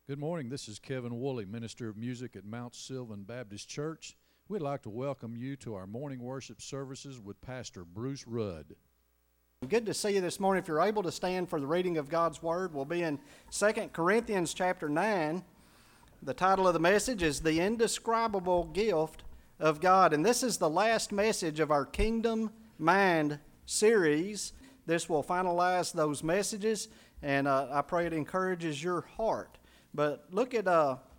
Good morning. This is Kevin Woolley, Minister of Music at Mount Sylvan Baptist Church. We'd like to welcome you to our morning worship services with Pastor Bruce Rudd. Good to see you this morning. If you're able to stand for the reading of God's Word, we'll be in 2 Corinthians chapter 9. The title of the message is The Indescribable Gift of God. And this is the last message of our Kingdom Mind series. This will finalize those messages, and I pray it encourages your heart. But look at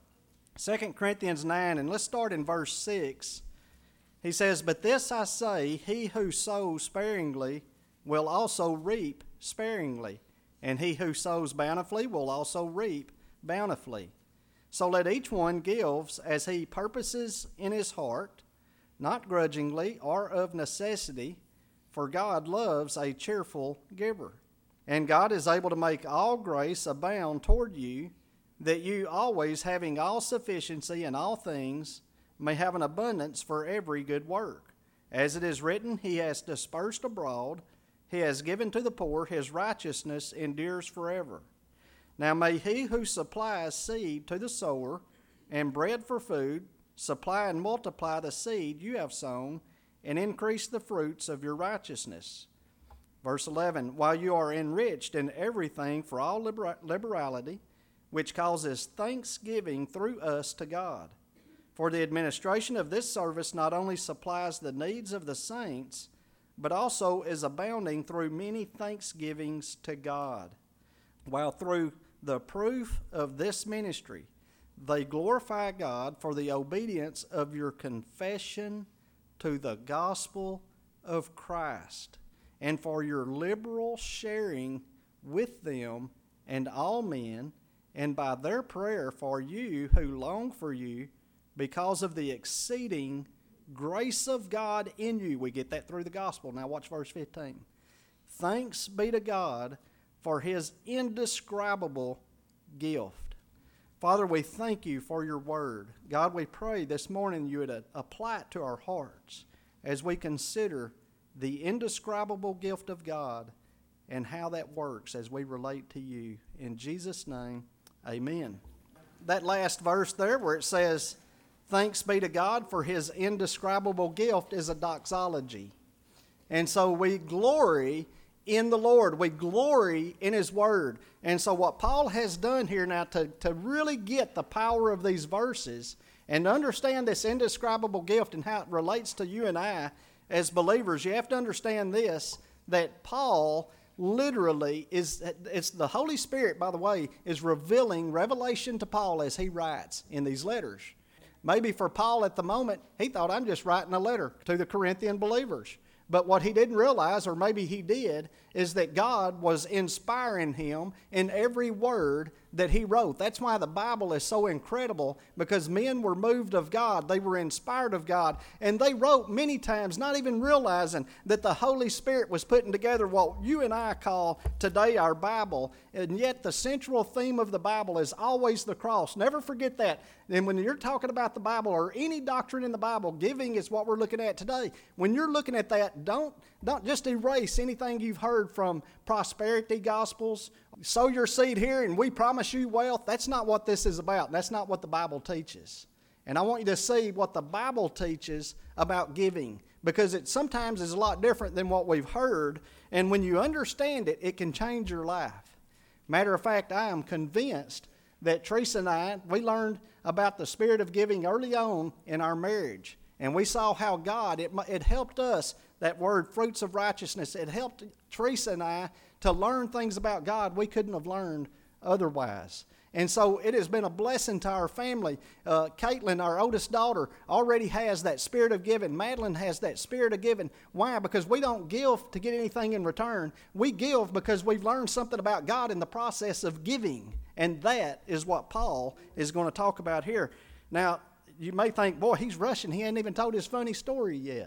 2 Corinthians 9, and let's start in verse 6. He says, "But this I say, he who sows sparingly will also reap sparingly, and he who sows bountifully will also reap bountifully. So let each one give as he purposes in his heart, not grudgingly or of necessity, for God loves a cheerful giver. And God is able to make all grace abound toward you, that you always having all sufficiency in all things may have an abundance for every good work. As it is written, he has dispersed abroad, he has given to the poor, his righteousness endures forever. Now may he who supplies seed to the sower and bread for food supply and multiply the seed you have sown and increase the fruits of your righteousness." Verse 11, "While you are enriched in everything for all liberality, which causes thanksgiving through us to God. For the administration of this service not only supplies the needs of the saints, but also is abounding through many thanksgivings to God. While through the proof of this ministry, they glorify God for the obedience of your confession to the gospel of Christ, and for your liberal sharing with them and all men, and by their prayer for you who long for you, because of the exceeding grace of God in you." We get that through the gospel. Now watch verse 15. "Thanks be to God for his indescribable gift." Father, we thank you for your word. God, we pray this morning you would apply it to our hearts as we consider the indescribable gift of God and how that works as we relate to you. In Jesus' name, amen. That last verse there where it says, "Thanks be to God for his indescribable gift," is a doxology. And so we glory in the Lord. We glory in his word. And so what Paul has done here now to really get the power of these verses and understand this indescribable gift and how it relates to you and I as believers, you have to understand this, that Paul literally it's the Holy Spirit, by the way, is revealing revelation to Paul as he writes in these letters. Maybe for Paul at the moment, he thought, I'm just writing a letter to the Corinthian believers. But what he didn't realize, or maybe he did, is that God was inspiring him in every word that he wrote. That's why the Bible is so incredible, because men were moved of God. They were inspired of God. And they wrote many times, not even realizing that the Holy Spirit was putting together what you and I call today our Bible. And yet the central theme of the Bible is always the cross. Never forget that. And when you're talking about the Bible or any doctrine in the Bible, giving is what we're looking at today. When you're looking at that, don't just erase anything you've heard from prosperity gospels. Sow your seed here and we promise you wealth. That's not what this is about. That's not what the Bible teaches. And I want you to see what the Bible teaches about giving, because it sometimes is a lot different than what we've heard. And when you understand it, it can change your life. Matter of fact, I am convinced that Teresa and I, we learned about the spirit of giving early on in our marriage. And we saw how God, it helped us, that word fruits of righteousness, it helped Teresa and I to learn things about God we couldn't have learned otherwise. And so it has been a blessing to our family. Caitlin, our oldest daughter, already has that spirit of giving. Madeline has that spirit of giving. Why? Because we don't give to get anything in return. We give because we've learned something about God in the process of giving. And that is what Paul is going to talk about here. Now, you may think, boy, he's rushing. He ain't even told his funny story yet.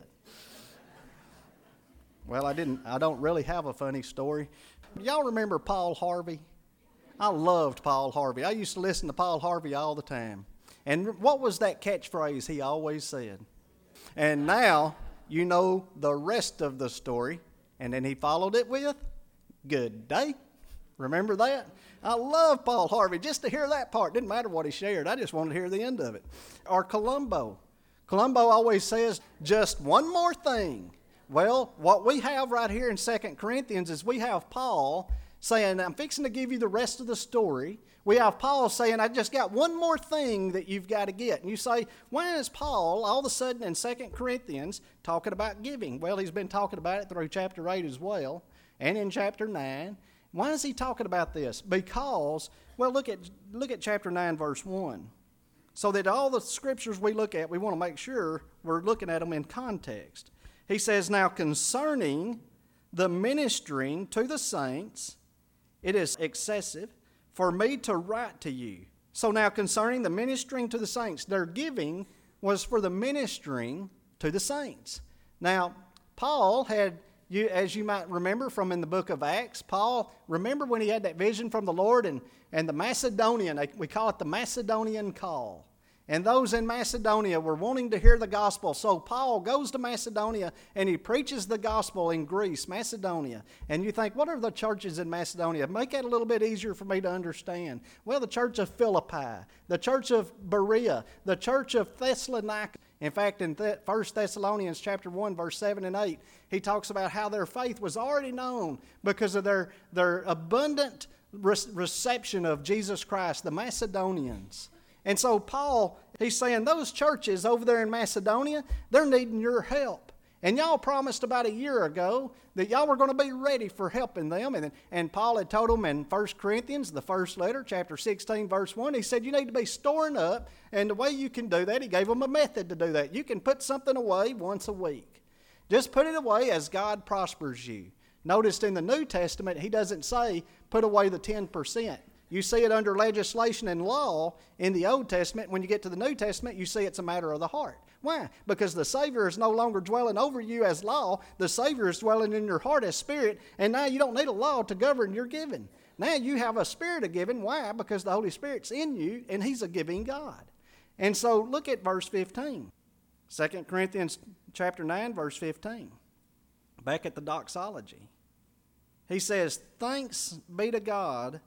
Well, I don't really have a funny story. Y'all remember Paul Harvey? I loved Paul Harvey. I used to listen to Paul Harvey all the time. And what was that catchphrase he always said? And now you know the rest of the story. And then he followed it with, "Good day." Remember that? I love Paul Harvey. Just to hear that part, didn't matter what he shared. I just wanted to hear the end of it. Or Columbo. Columbo always says, just one more thing. Well, what we have right here in 2 Corinthians is we have Paul saying, I'm fixing to give you the rest of the story. We have Paul saying, I just got one more thing that you've got to get. And you say, why is Paul all of a sudden in 2 Corinthians talking about giving? Well, he's been talking about it through chapter 8 as well, and in chapter 9. Why is he talking about this? Because, well, look at chapter 9, verse 1. So that all the scriptures we look at, we want to make sure we're looking at them in context. He says, now concerning the ministering to the saints, it is excessive for me to write to you. So now concerning the ministering to the saints, their giving was for the ministering to the saints. Now, Paul had, as you might remember from in the book of Acts, Paul, remember when he had that vision from the Lord and the Macedonian, we call it the Macedonian call. And those in Macedonia were wanting to hear the gospel. So Paul goes to Macedonia and he preaches the gospel in Greece, Macedonia. And you think, what are the churches in Macedonia? Make that a little bit easier for me to understand. Well, the church of Philippi, the church of Berea, the church of Thessalonica. In fact, in 1 Thessalonians chapter 1, verse 7 and 8, he talks about how their faith was already known because of their abundant reception of Jesus Christ, the Macedonians. And so Paul, he's saying those churches over there in Macedonia, they're needing your help. And y'all promised about a year ago that y'all were going to be ready for helping them. And Paul had told them in 1 Corinthians, the first letter, chapter 16, verse 1, he said you need to be storing up. And the way you can do that, he gave them a method to do that. You can put something away once a week. Just put it away as God prospers you. Notice in the New Testament, he doesn't say put away the 10%. You see it under legislation and law in the Old Testament. When you get to the New Testament, you see it's a matter of the heart. Why? Because the Savior is no longer dwelling over you as law. The Savior is dwelling in your heart as spirit, and now you don't need a law to govern your giving. Now you have a spirit of giving. Why? Because the Holy Spirit's in you, and He's a giving God. And so look at verse 15. 2 Corinthians chapter 9, verse 15. Back at the doxology. He says, thanks be to God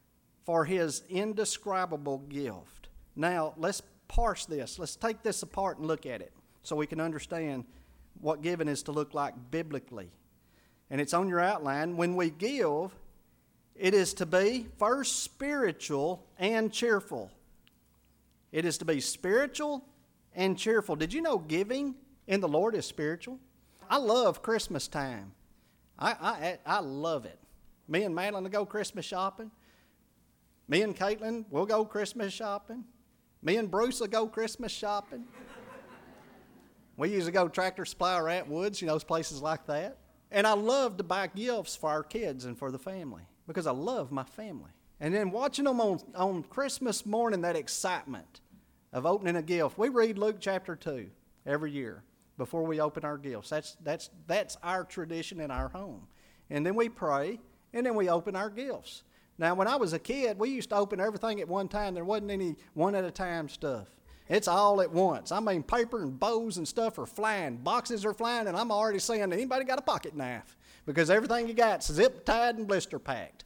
for His indescribable gift. Now, let's parse this. Let's take this apart and look at it so we can understand what giving is to look like biblically. And it's on your outline. When we give, it is to be first spiritual and cheerful. It is to be spiritual and cheerful. Did you know giving in the Lord is spiritual? I love Christmas time. I love it. Me and Madeline will go Christmas shopping. Me and Caitlin, we'll go Christmas shopping. Me and Bruce will go Christmas shopping. We usually go Tractor Supply or Atwoods, those places like that. And I love to buy gifts for our kids and for the family because I love my family. And then watching them on Christmas morning, that excitement of opening a gift. We read Luke chapter 2 every year before we open our gifts. That's our tradition in our home. And then we pray, and then we open our gifts. Now, when I was a kid, we used to open everything at one time. There wasn't any one-at-a-time stuff. It's all at once. I mean, paper and bows and stuff are flying. Boxes are flying, and I'm already saying, anybody got a pocket knife? Because everything you got's zip-tied and blister-packed.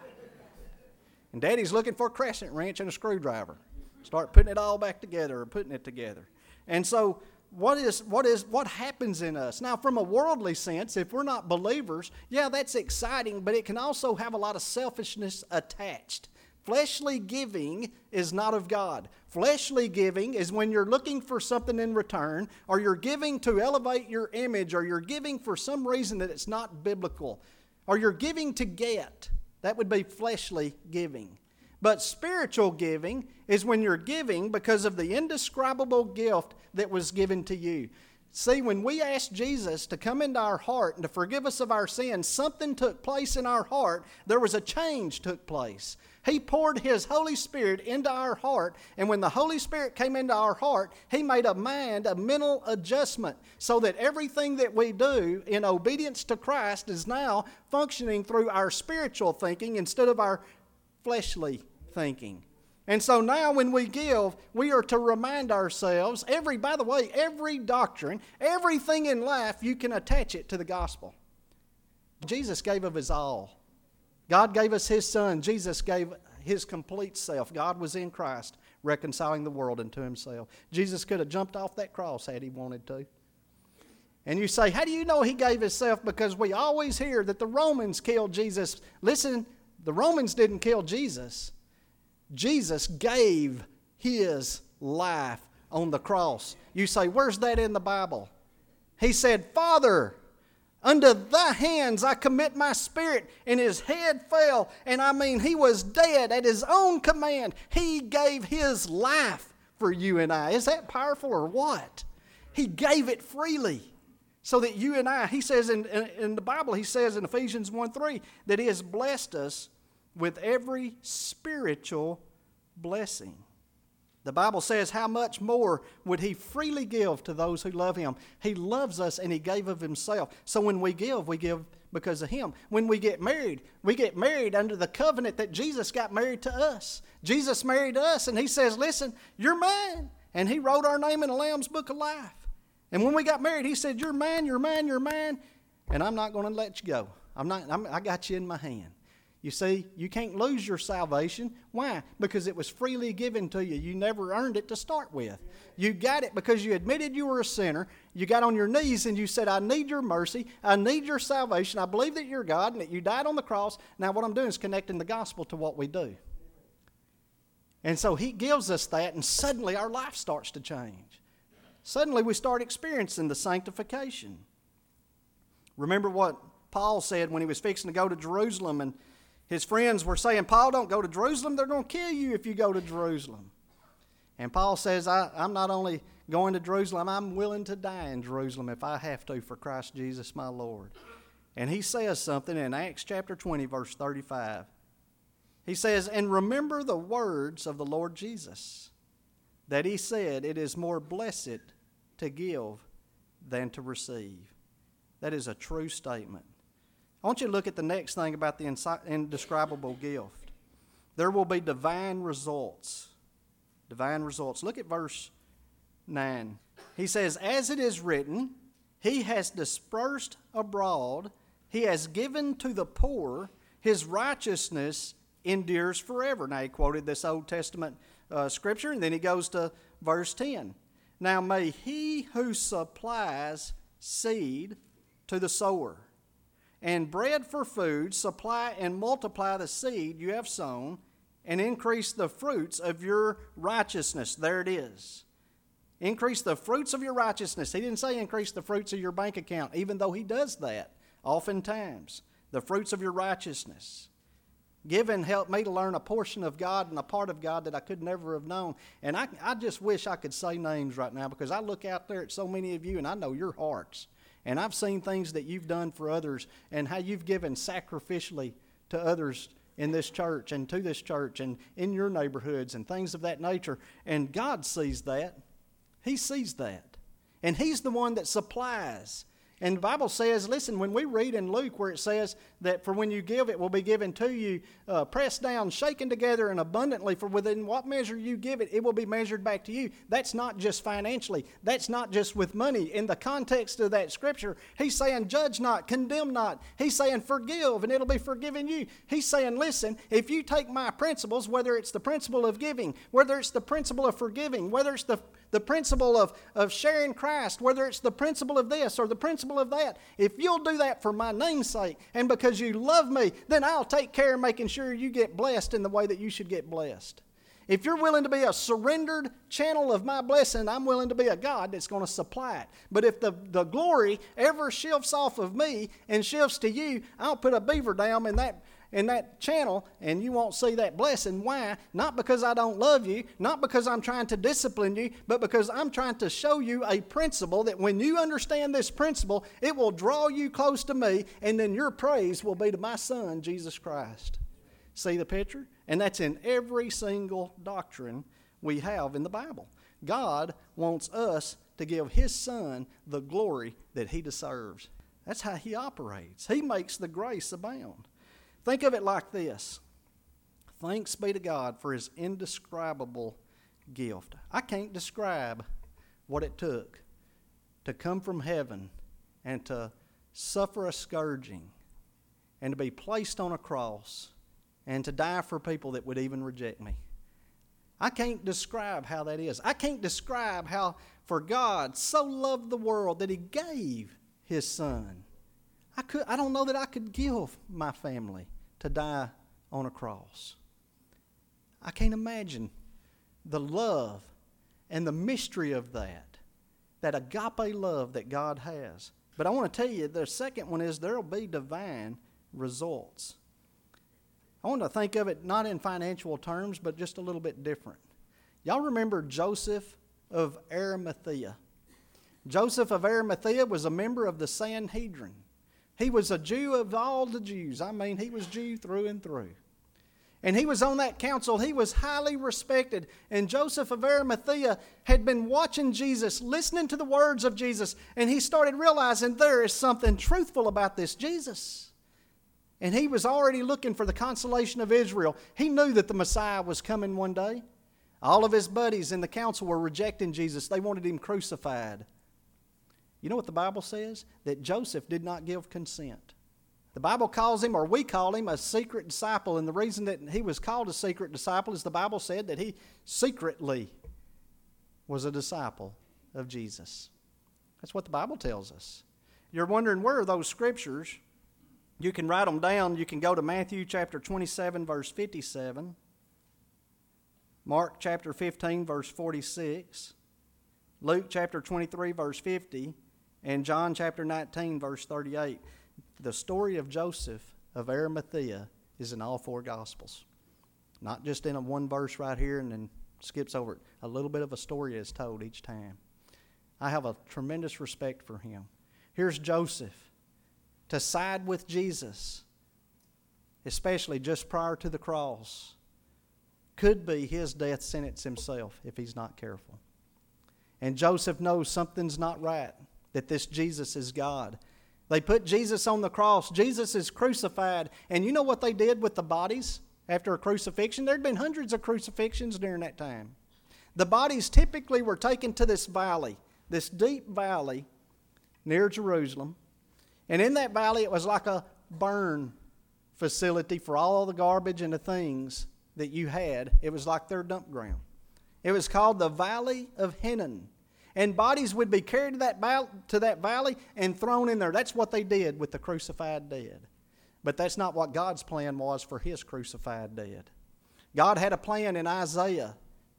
And Daddy's looking for a crescent wrench and a screwdriver. Start putting it all back together or putting it together. And so what happens in us? Now, from a worldly sense, if we're not believers, yeah, that's exciting, but it can also have a lot of selfishness attached. Fleshly giving is not of God. Fleshly giving is when you're looking for something in return, or you're giving to elevate your image, or you're giving for some reason that it's not biblical, or you're giving to get. That would be fleshly giving. But spiritual giving is when you're giving because of the indescribable gift that was given to you. See, when we asked Jesus to come into our heart and to forgive us of our sins, something took place in our heart. There was a change took place. He poured His Holy Spirit into our heart, and when the Holy Spirit came into our heart, He made a mental adjustment so that everything that we do in obedience to Christ is now functioning through our spiritual thinking instead of our fleshly thinking. And so now when we give, we are to remind ourselves, by the way, every doctrine, everything in life, you can attach it to the gospel. Jesus gave of His all. God gave us His Son. Jesus gave His complete self. God was in Christ, reconciling the world unto Himself. Jesus could have jumped off that cross had He wanted to. And you say, how do you know He gave Himself? Because we always hear that the Romans killed Jesus. Listen, the Romans didn't kill Jesus. Jesus gave His life on the cross. You say, where's that in the Bible? He said, Father, unto thy hands I commit my spirit. And His head fell. And He was dead at His own command. He gave His life for you and I. Is that powerful or what? He gave it freely. So that you and I, He says in the Bible, He says in Ephesians 1:3, that He has blessed us with every spiritual blessing. The Bible says, how much more would He freely give to those who love Him? He loves us and He gave of Himself. So when we give because of Him. When we get married under the covenant that Jesus got married to us. Jesus married us and He says, listen, you're mine. And He wrote our name in the Lamb's Book of Life. And when we got married, He said, you're mine, you're mine, you're mine. And I'm not going to let you go. I got you in my hand. You see, you can't lose your salvation. Why? Because it was freely given to you. You never earned it to start with. You got it because you admitted you were a sinner. You got on your knees and you said, I need your mercy. I need your salvation. I believe that you're God and that you died on the cross. Now what I'm doing is connecting the gospel to what we do. And so He gives us that, and suddenly our life starts to change. Suddenly we start experiencing the sanctification. Remember what Paul said when he was fixing to go to Jerusalem, and his friends were saying, Paul, don't go to Jerusalem. They're going to kill you if you go to Jerusalem. And Paul says, I'm not only going to Jerusalem, I'm willing to die in Jerusalem if I have to for Christ Jesus my Lord. And he says something in Acts chapter 20, verse 35. He says, and remember the words of the Lord Jesus, that He said, it is more blessed to give than to receive. That is a true statement. I want you to look at the next thing about the indescribable gift. There will be divine results. Divine results. Look at verse 9. He says, as it is written, He has dispersed abroad, He has given to the poor, His righteousness endures forever. Now he quoted this Old Testament scripture, and then he goes to verse 10. Now may He who supplies seed to the sower and bread for food supply and multiply the seed you have sown and increase the fruits of your righteousness. There it is. Increase the fruits of your righteousness. He didn't say increase the fruits of your bank account, even though He does that oftentimes. The fruits of your righteousness. Give and help me to learn a portion of God and a part of God that I could never have known. And I just wish I could say names right now, because I look out there at so many of you and I know your hearts. And I've seen things that you've done for others and how you've given sacrificially to others in this church and to this church and in your neighborhoods and things of that nature. And God sees that. He sees that. And He's the one that supplies. And the Bible says, listen, when we read in Luke where it says that for when you give, it will be given to you, pressed down, shaken together, and abundantly, for within what measure you give it, it will be measured back to you. That's not just financially. That's not just with money. In the context of that scripture, He's saying, judge not, condemn not. He's saying, forgive, and it'll be forgiven you. He's saying, listen, if you take my principles, whether it's the principle of giving, whether it's the principle of forgiving, whether it's the principle of sharing Christ, whether it's the principle of this or the principle of that, if you'll do that for my name's sake and because you love me, then I'll take care of making sure you get blessed in the way that you should get blessed. If you're willing to be a surrendered channel of my blessing, I'm willing to be a God that's going to supply it. But if the glory ever shifts off of me and shifts to you, I'll put a beaver dam in that channel, and you won't see that blessing. Why? Not because I don't love you, not because I'm trying to discipline you, but because I'm trying to show you a principle that when you understand this principle, it will draw you close to me, and then your praise will be to my Son, Jesus Christ. See the picture? And that's in every single doctrine we have in the Bible. God wants us to give His Son the glory that He deserves. That's how He operates. He makes the grace abound. Think of it like this. Thanks be to God for His indescribable gift. I can't describe what it took to come from heaven and to suffer a scourging and to be placed on a cross and to die for people that would even reject me. I can't describe how that is. I can't describe how, for God so loved the world that He gave His Son. I don't know that I could give my family to die on a cross. I can't imagine the love and the mystery of that agape love that God has. But I want to tell you, the second one is there will be divine results. I want to think of it not in financial terms, but just a little bit different. Y'all remember Joseph of Arimathea? Joseph of Arimathea was a member of the Sanhedrin. He was a Jew of all the Jews. I mean, he was Jew through and through. And he was on that council. He was highly respected. And Joseph of Arimathea had been watching Jesus, listening to the words of Jesus, and he started realizing there is something truthful about this Jesus. And he was already looking for the consolation of Israel. He knew that the Messiah was coming one day. All of his buddies in the council were rejecting Jesus. They wanted him crucified. You know what the Bible says? That Joseph did not give consent. The Bible calls him, or we call him, a secret disciple. And the reason that he was called a secret disciple is the Bible said that he secretly was a disciple of Jesus. That's what the Bible tells us. You're wondering, where are those scriptures? You can write them down. You can go to Matthew chapter 27, verse 57. Mark chapter 15, verse 46. Luke chapter 23, verse 50. And John chapter 19, verse 38. The story of Joseph of Arimathea is in all four Gospels. Not just in a one verse right here and then skips over it. A little bit of a story is told each time. I have a tremendous respect for him. Here's Joseph to side with Jesus, especially just prior to the cross, could be his death sentence himself if he's not careful. And Joseph knows something's not right, that this Jesus is God. They put Jesus on the cross. Jesus is crucified. And you know what they did with the bodies after a crucifixion? There had been hundreds of crucifixions during that time. The bodies typically were taken to this valley, this deep valley near Jerusalem. And in that valley, it was like a burn facility for all the garbage and the things that you had. It was like their dump ground. It was called the Valley of Hinnom. And bodies would be carried to that valley and thrown in there. That's what they did with the crucified dead. But that's not what God's plan was for His crucified dead. God had a plan in Isaiah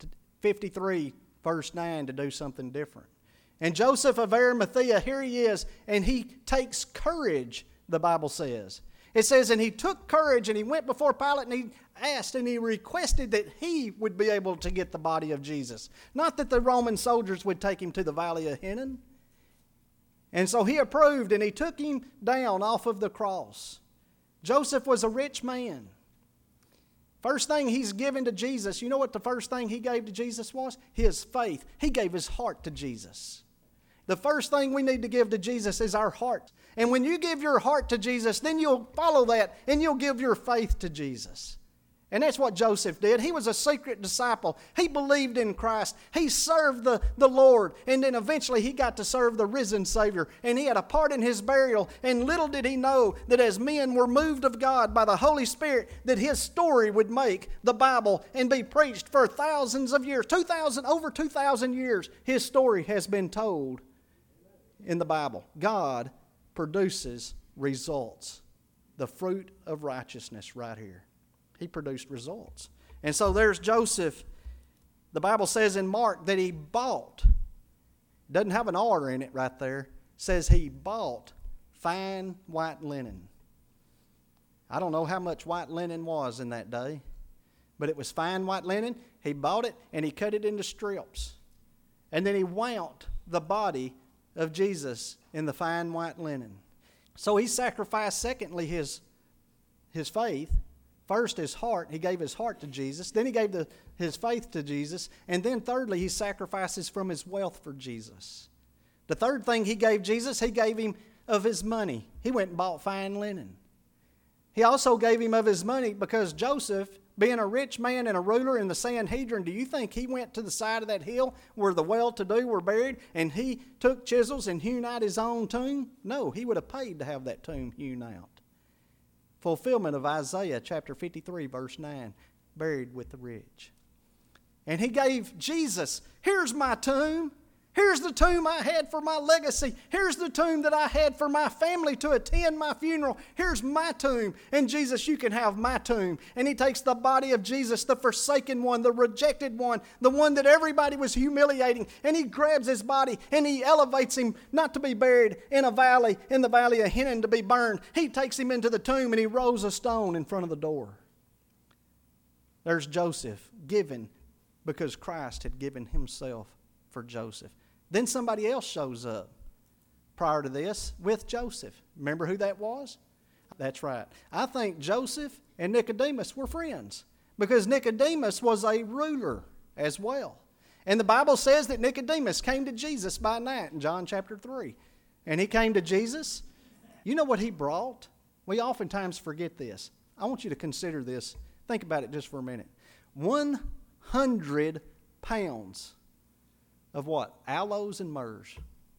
53, verse 9, to do something different. And Joseph of Arimathea, here he is, and he takes courage, the Bible says. It says, and he took courage and he went before Pilate and he asked and he requested that he would be able to get the body of Jesus. Not that the Roman soldiers would take him to the Valley of Hinnom. And so he approved and he took him down off of the cross. Joseph was a rich man. First thing he's given to Jesus, you know what the first thing he gave to Jesus was? His faith. He gave his heart to Jesus. The first thing we need to give to Jesus is our heart. And when you give your heart to Jesus, then you'll follow that and you'll give your faith to Jesus. And that's what Joseph did. He was a secret disciple. He believed in Christ. He served the Lord. And then eventually he got to serve the risen Savior. And he had a part in His burial. And little did he know that as men were moved of God by the Holy Spirit, that his story would make the Bible and be preached for thousands of years. Over 2,000 years, his story has been told in the Bible. God produces results. The fruit of righteousness right here. He produced results. And so there's Joseph. The Bible says in Mark that he bought. Doesn't have an R in it right there. Says he bought fine white linen. I don't know how much white linen was in that day, but it was fine white linen. He bought it and he cut it into strips. And then he wound the body of Jesus in the fine white linen. So he sacrificed, secondly, his faith. First, his heart. He gave his heart to Jesus. Then he gave his faith to Jesus. And then thirdly, he sacrifices from his wealth for Jesus. The third thing he gave Jesus, he gave him of his money. He went and bought fine linen. He also gave him of his money because Joseph, being a rich man and a ruler in the Sanhedrin, do you think he went to the side of that hill where the well-to-do were buried and he took chisels and hewn out his own tomb? No, he would have paid to have that tomb hewn out. fulfillment of Isaiah chapter 53, verse 9, buried with the rich. And he gave Jesus, here's my tomb. Here's the tomb I had for my legacy. Here's the tomb that I had for my family to attend my funeral. Here's my tomb. And Jesus, you can have my tomb. And he takes the body of Jesus, the forsaken one, the rejected one, the one that everybody was humiliating, and he grabs his body and he elevates him not to be buried in a valley, in the valley of Hinnom to be burned. He takes him into the tomb and he rolls a stone in front of the door. There's Joseph given because Christ had given himself for Joseph. Then somebody else shows up prior to this with Joseph. Remember who that was? That's right. I think Joseph and Nicodemus were friends because Nicodemus was a ruler as well. And the Bible says that Nicodemus came to Jesus by night in John chapter 3. And he came to Jesus. You know what he brought? We oftentimes forget this. I want you to consider this. Think about it just for a minute. 100 pounds of what? Aloes and myrrhs.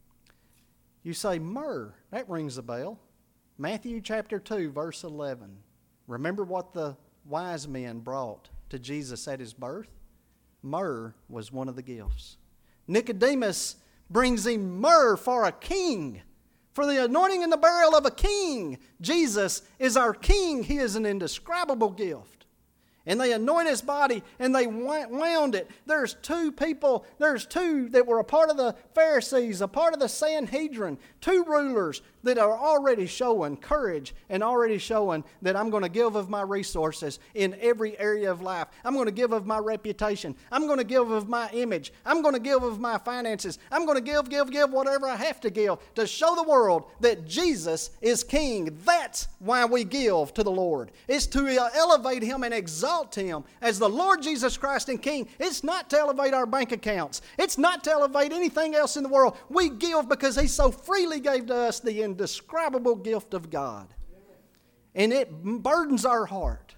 You say myrrh, that rings a bell. Matthew chapter 2, verse 11. Remember what the wise men brought to Jesus at his birth? Myrrh was one of the gifts. Nicodemus brings him myrrh for a king, for the anointing and the burial of a king. Jesus is our king. He is an indescribable gift. And they anoint his body and they wound it. There's two that were a part of the Pharisees, a part of the Sanhedrin, two rulers that are already showing courage and already showing that I'm going to give of my resources in every area of life. I'm going to give of my reputation. I'm going to give of my image. I'm going to give of my finances. I'm going to give whatever I have to give to show the world that Jesus is King. That's why we give to the Lord. It's to elevate Him and exalt Him as the Lord Jesus Christ and King. It's not to elevate our bank accounts. It's not to elevate anything else in the world. We give because He so freely gave to us the indescribable gift of God. And it burdens our heart.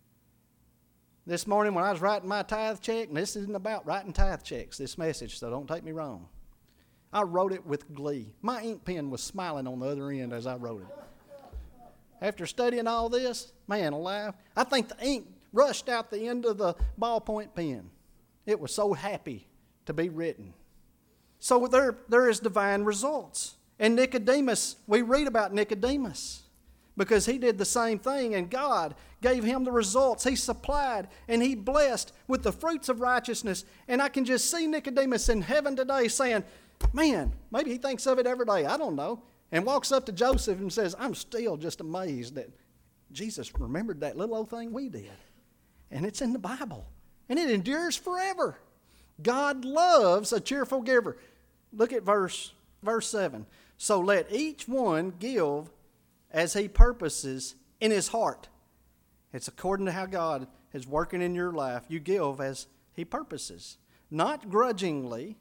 This morning when I was writing my tithe check, and this isn't about writing tithe checks, this message, so don't take me wrong. I wrote it with glee. My ink pen was smiling on the other end as I wrote it. After studying all this, man alive, I think the ink rushed out the end of the ballpoint pen. It was so happy to be written. So there is divine results. And Nicodemus, we read about Nicodemus because he did the same thing and God gave him the results. He supplied and he blessed with the fruits of righteousness. And I can just see Nicodemus in heaven today saying, man, maybe he thinks of it every day. I don't know. And walks up to Joseph and says, I'm still just amazed that Jesus remembered that little old thing we did. And it's in the Bible. And it endures forever. God loves a cheerful giver. Look at verse 7. So let each one give as he purposes in his heart. It's according to how God is working in your life. You give as He purposes. Not grudgingly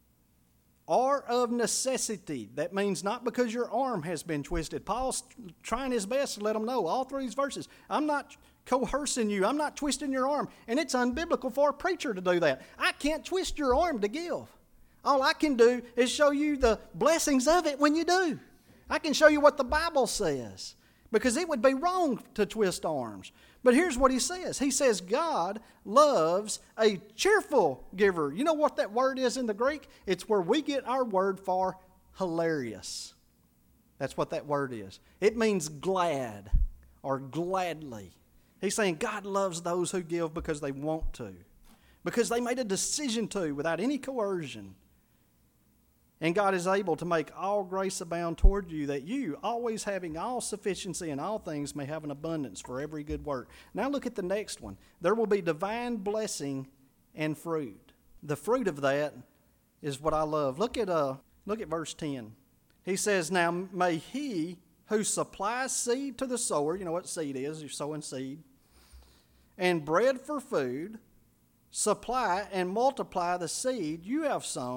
or of necessity. That means not because your arm has been twisted. Paul's trying his best to let them know all through these verses. I'm not coercing you. I'm not twisting your arm. And it's unbiblical for a preacher to do that. I can't twist your arm to give. All I can do is show you the blessings of it when you do. I can show you what the Bible says because it would be wrong to twist arms. But here's what he says. He says God loves a cheerful giver. You know what that word is in the Greek? It's where we get our word for hilarious. That's what that word is. It means glad or gladly. He's saying God loves those who give because they want to, because they made a decision to without any coercion. And God is able to make all grace abound toward you, that you, always having all sufficiency in all things, may have an abundance for every good work. Now look at the next one. There will be divine blessing and fruit. The fruit of that is what I love. Look at verse 10. He says, now may he who supplies seed to the sower, you know what seed is, you're sowing seed, and bread for food, supply and multiply the seed you have sown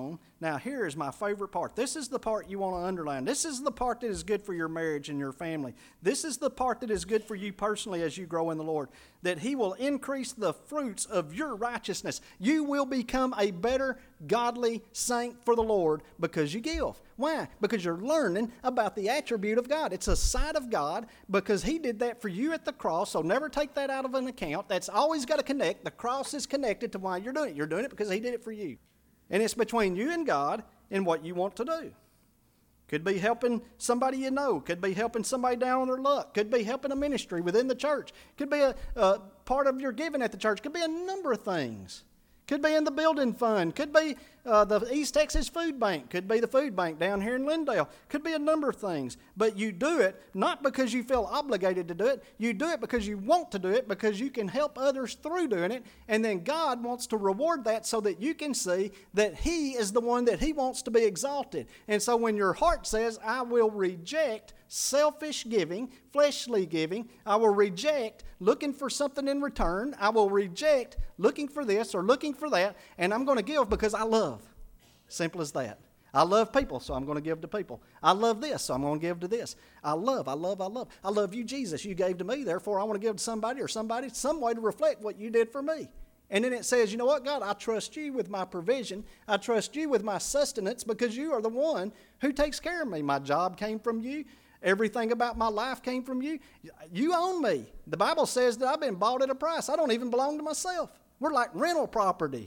Now, here is my favorite part. This is the part you want to underline. This is the part that is good for your marriage and your family. This is the part that is good for you personally as you grow in the Lord. That He will increase the fruits of your righteousness. You will become a better, godly saint for the Lord because you give. Why? Because you're learning about the attribute of God. It's a side of God because He did that for you at the cross, so never take that out of an account. That's always got to connect. The cross is connected to why you're doing it. You're doing it because He did it for you. And it's between you and God and what you want to do. Could be helping somebody you know. Could be helping somebody down on their luck. Could be helping a ministry within the church. Could be a part of your giving at the church. Could be a number of things. Could be in the building fund. Could be the East Texas Food Bank. Could be the food bank down here in Lindale. Could be a number of things. But you do it not because you feel obligated to do it. You do it because you want to do it, because you can help others through doing it. And then God wants to reward that so that you can see that He is the one that He wants to be exalted. And so when your heart says, I will reject selfish giving, fleshly giving, I will reject looking for something in return, I will reject looking for this or looking for that, and I'm going to give because I love. Simple as that. I love people, so I'm going to give to people. I love this, so I'm going to give to this. I love you, Jesus. You gave to me, therefore I want to give to somebody or somebody some way to reflect what you did for me. And then it says, you know what, God, I trust you with my provision. I trust you with my sustenance because you are the one who takes care of me. My job came from you. Everything about my life came from you. You own me. The Bible says that I've been bought at a price. I don't even belong to myself. We're like rental property.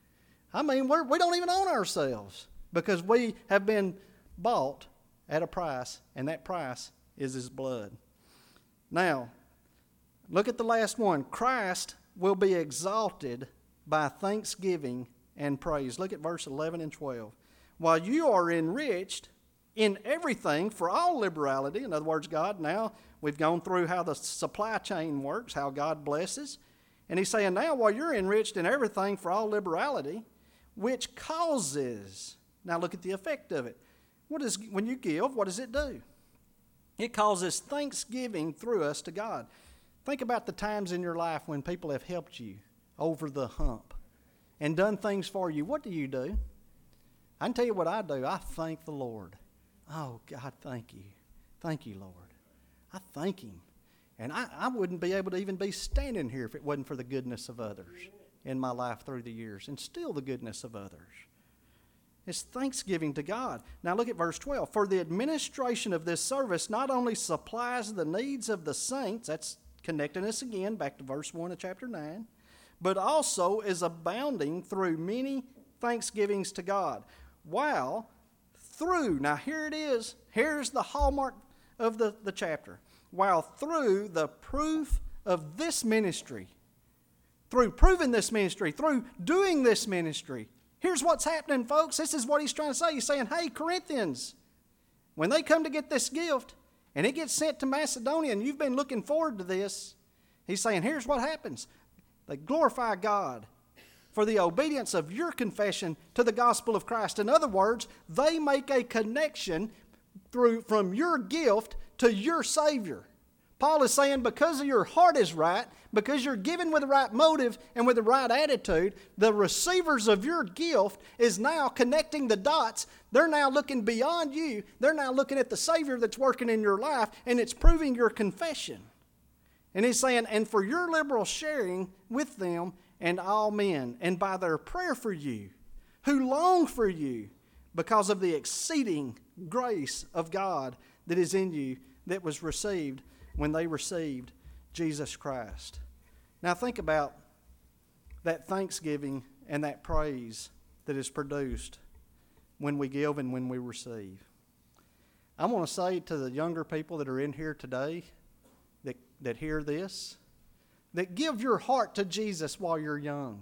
I mean, we don't even own ourselves because we have been bought at a price, and that price is His blood. Now, look at the last one. Christ will be exalted by thanksgiving and praise. Look at verse 11 and 12. While you are enriched in everything for all liberality, in other words, God, now we've gone through how the supply chain works, how God blesses. And He's saying now, while you're enriched in everything for all liberality, which causes, now look at the effect of it. When you give, what does it do? It causes thanksgiving through us to God. Think about the times in your life when people have helped you over the hump and done things for you. What do? I can tell you what I do. I thank the Lord. Oh, God, thank you. Thank you, Lord. I thank Him. And I wouldn't be able to even be standing here if it wasn't for the goodness of others in my life through the years, and still the goodness of others. It's thanksgiving to God. Now look at verse 12. For the administration of this service not only supplies the needs of the saints, that's connecting us again back to verse 1 of chapter 9, but also is abounding through many thanksgivings to God. While through, now here it is, here's the hallmark of the chapter. While through the proof of this ministry, through proving this ministry, through doing this ministry, here's what's happening, folks. This is what he's trying to say. He's saying, hey, Corinthians, when they come to get this gift and it gets sent to Macedonia and you've been looking forward to this, he's saying, here's what happens. They glorify God for the obedience of your confession to the gospel of Christ. In other words, they make a connection from your gift to your Savior. Paul is saying because your heart is right, because you're giving with the right motive and with the right attitude, the receivers of your gift is now connecting the dots. They're now looking beyond you. They're now looking at the Savior that's working in your life, and it's proving your confession. And he's saying, and for your liberal sharing with them and all men, and by their prayer for you, who long for you because of the exceeding grace of God that is in you, that was received when they received Jesus Christ. Now think about that thanksgiving and that praise that is produced when we give and when we receive. I want to say to the younger people that are in here today that hear this, that give your heart to Jesus while you're young.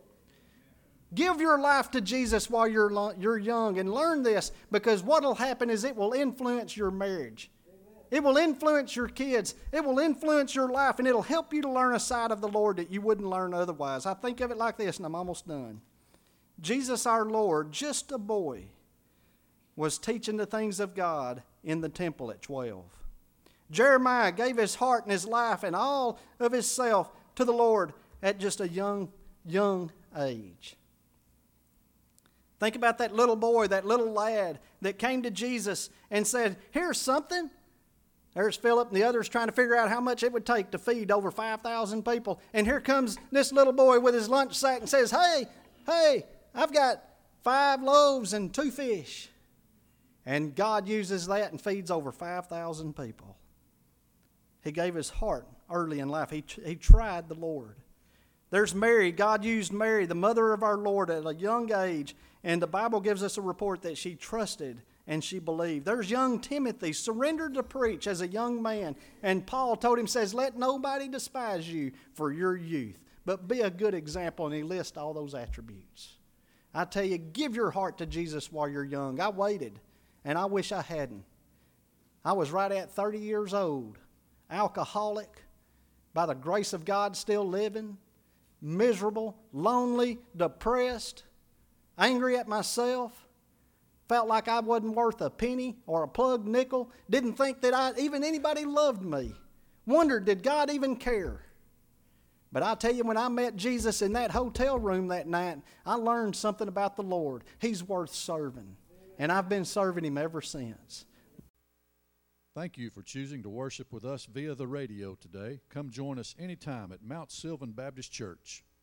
Give your life to Jesus while you're young, and learn this, because what will happen is it will influence your marriage. It will influence your kids. It will influence your life, and it'll help you to learn a side of the Lord that you wouldn't learn otherwise. I think of it like this, and I'm almost done. Jesus our Lord, just a boy, was teaching the things of God in the temple at 12. Jeremiah gave his heart and his life and all of himself to the Lord at just a young age. Think about that little boy, that little lad that came to Jesus and said, here's something. There's Philip and the others trying to figure out how much it would take to feed over 5,000 people. And here comes this little boy with his lunch sack and says, hey, I've got 5 loaves and 2 fish. And God uses that and feeds over 5,000 people. He gave his heart early in life. He tried the Lord. There's Mary. God used Mary, the mother of our Lord, at a young age. And the Bible gives us a report that she trusted and she believed. There's young Timothy, surrendered to preach as a young man. And Paul told him, says, let nobody despise you for your youth, but be a good example. And he lists all those attributes. I tell you, give your heart to Jesus while you're young. I waited, and I wish I hadn't. I was right at 30 years old, alcoholic, by the grace of God still living, miserable, lonely, depressed, angry at myself, felt like I wasn't worth a penny or a plug nickel, didn't think that even anybody loved me, wondered, did God even care? But I tell you, when I met Jesus in that hotel room that night, I learned something about the Lord. He's worth serving, and I've been serving Him ever since. Thank you for choosing to worship with us via the radio today. Come join us anytime at Mount Sylvan Baptist Church.